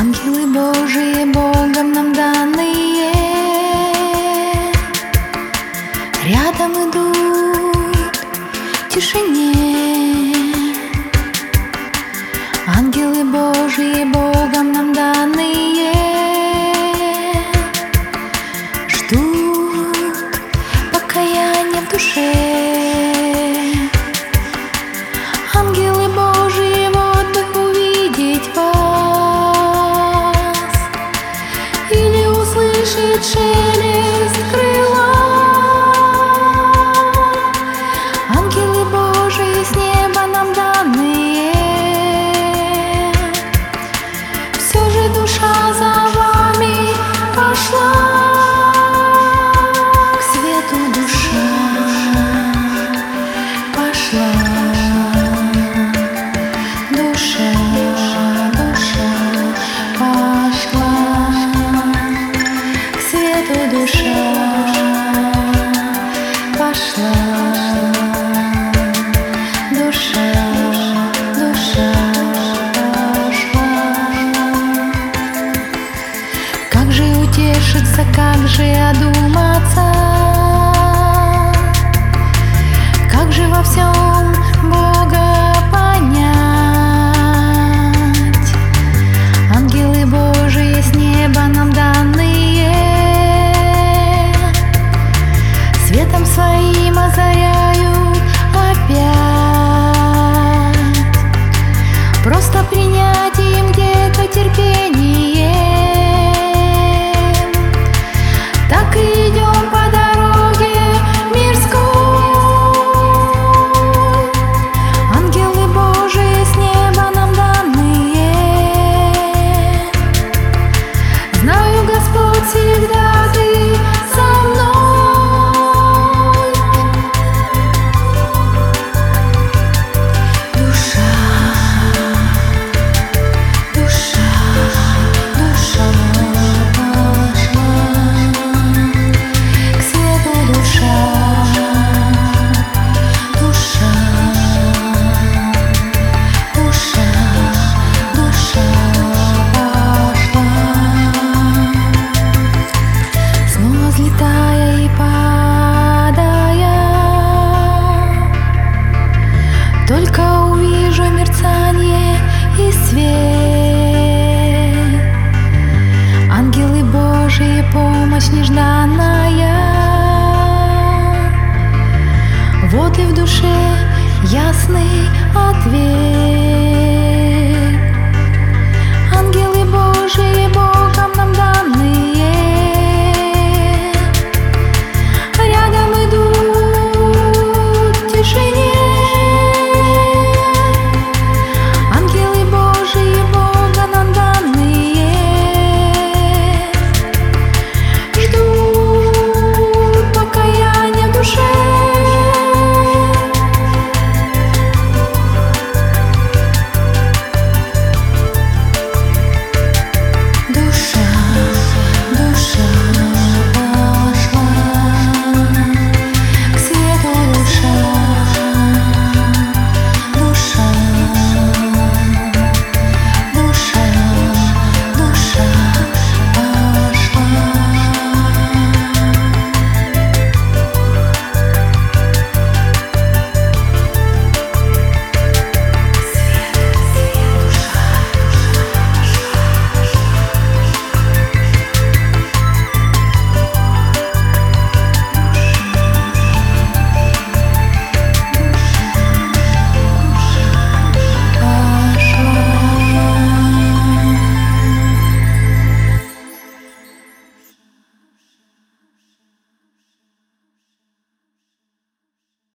Ангелы Божии, Богом нам данные, рядом идут в тишине. Ангелы Божии, Богом нам данные, ждут покаяния в душе. Ангелы Божии, вот бы увидеть вас или услышать шелест крыла. Ангелы Божии, с неба нам данные, все же душа за вами пошла. К свету душа пошла. Душа пошла. К свету душа пошла. Душа пошла. Как же утешиться, как же одуматься, как же во всем Бога понять? Ангелы Божии, с неба нам данные, светом своим озаряют опять. Просто принять им где-то терпение, так и идем по дороге мирской. Ангелы Божии, с неба нам данные, знаю, Господь, всегда Ты со мной. Душа пошла. К свету душа пошла. Снова взлетая и падая, только увижу мерцание и свет. Ангелы Божьи, помощь нежданная, вот и в душе ясный ответ.